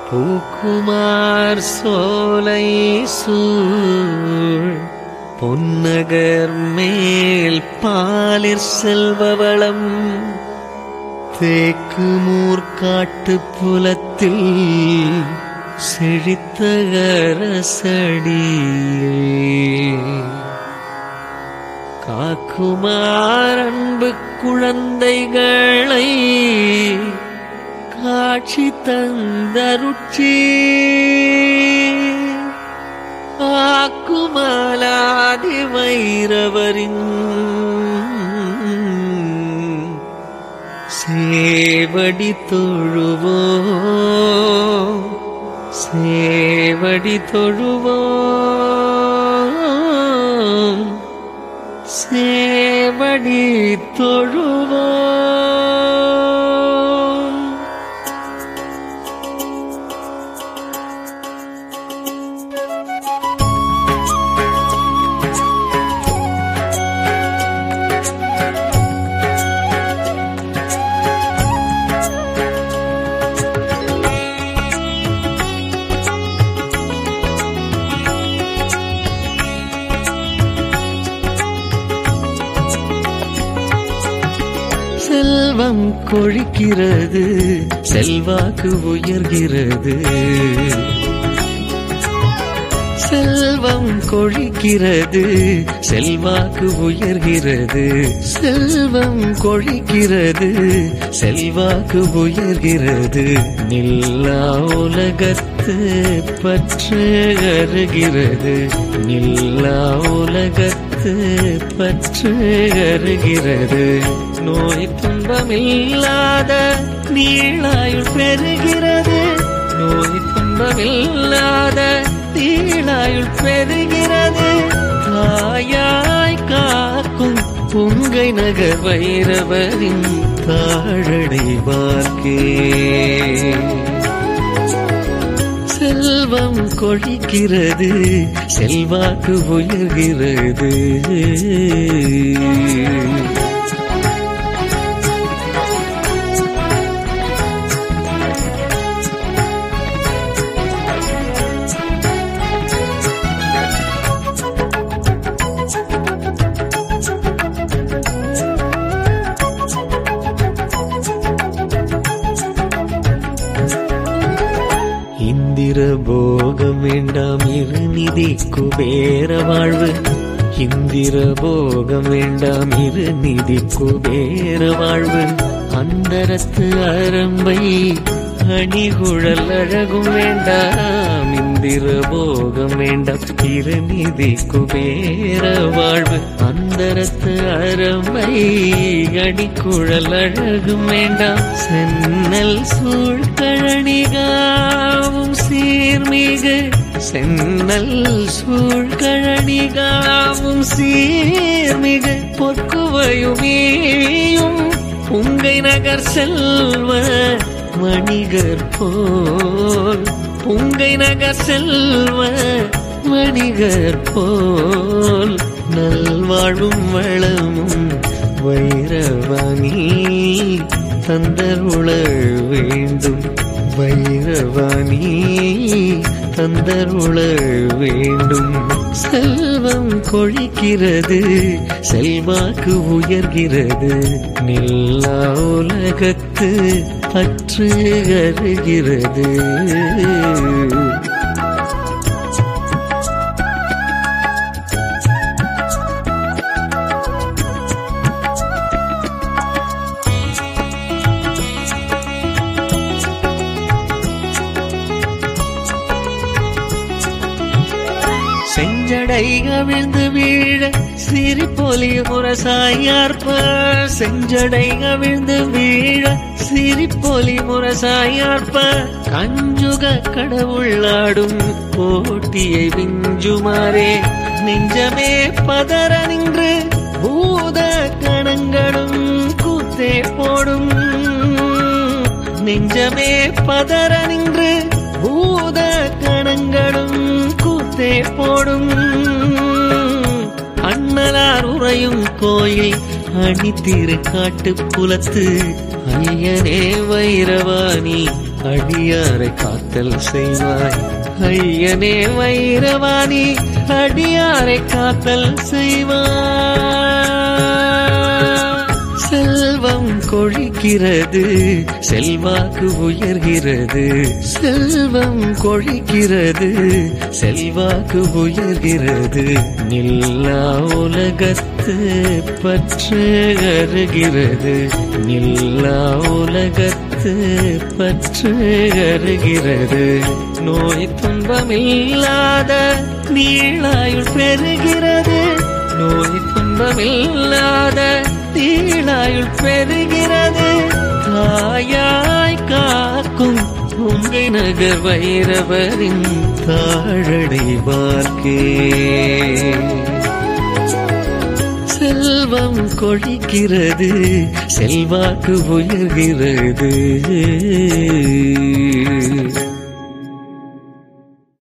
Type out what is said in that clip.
பூக்குமார் சோலை சூழ் பொன்னகர் மேல் பாலிற் செல்வவளம் தேக்கு மூர்காட்டு புலத்தில் செழித்த அரசடியே காக்குமார் அன்பு குழந்தைகளை காட்சி தந்தருட்சி ஆக்குமாலாதி வைரவரின் சேவடி தொழுவோம் சேவடி தொழுவோம் சேவடி தொழுவோம். செல்வம் கொழிக்கிறது, செல்வாக்கு உயர்கிறது. செல்வம் கொழிக்கிறது, செல்வாக்கு உயர்கிறது. செல்வம் கொழிக்கிறது, செல்வாக்கு உயர்கிறது. நில்லா உலகத்து பற்று அருகிறது. நில்லா உலகத்து பற்று அருகிறது. நோய் துன்பமில்லாத நீளாயுள் பெறுகிறது. நோய் துன்பமில்லாத நீளாயுள் பெறுகிறது. தாயாய் காக்கும் புங்கை நகர் வைரவரின் தாழடைவார்க்கே செல்வம் கொழிக்கிறது, செல்வாக்கு உயர்கிறது. இந்திர போகம் வேண்டாம் இருநிதி குபேர வாழ்வு. இந்திர போகம் வேண்டாம் இருநிதி குபேர வாழ்வு. அந்தரத்து அரம்பை அணிகுழல் அழகும் வேண்டாம். இந்திர போகம் வேண்டாம் இருநிதி குபேர வாழ்வு. அந்தரத்து அரம்பை அணிகுழல் அழகும் வேண்டாம். சென்னல் சூழ்கழனிகாவும் சீர்மிகு. சென்னல் சூழ்கழனிகாவும் சீர்மிகு. பொற்குவையுமேயும் புங்கை நகர் செல்வ மணிகர் போல். புங்கை நகர் செல்வ மணிகர் போல். நல்வாழ்வும் வளமும் வைரவாணி தந்தருள வேண்டும். வைரவாணி தந்தருள வேண்டும். செல்வம் கொழிக்கிறது, செல்வாக்கு உயர்கிறது. நில்லா உலகத்து பற்று அருகிறது. செஞ்சடை கவிழ்ந்து வீழ சிரிப்பொலி முரசாயார்ப்ப. செஞ்சடை கவிழ்ந்து வீழ சிரிப்பொலி முரசாயார்ப்ப. கஞ்சுக கடவுளாடும் போட்டியை விஞ்சுமாறே. நெஞ்சமே பதற நின்று பூத கணங்களும் கூத்தே போடும். நெஞ்சமே பதற நின்று பூத கணங்களும் கூத்தே போடும். அண்ணலார் உறையும் கோயில் அணித்திரு காட்டு புலத்து. ஐயனே வைரவாணி அடியாரை காத்தல் செய்வாய் ஐயனே வைரவாணி அடியாரை காத்தல் செய்வாய். செல்வம் கொழிக்கிறது செல்வாக்கு உயர்கிறது, செல்வம் கொழிக்கிறது செல்வாக்கு உயர்கிறது, நில்லா உலகத்து பற்று அருகிறது, நில்லா உலகத்து பற்று அருகிறது, நோய் துன்பமில்லாத நீளாயுள் பெறுகிறது, நோய் துன்பமில்லாத நீளாயுள் பெறுகிறது, தாயாய் காக்கும் உங்கை நகர் வைரவரின் தாழடை பார்க்கே. செல்வம் கொழிக்கிறது செல்வாக்கு உயர்கிறது.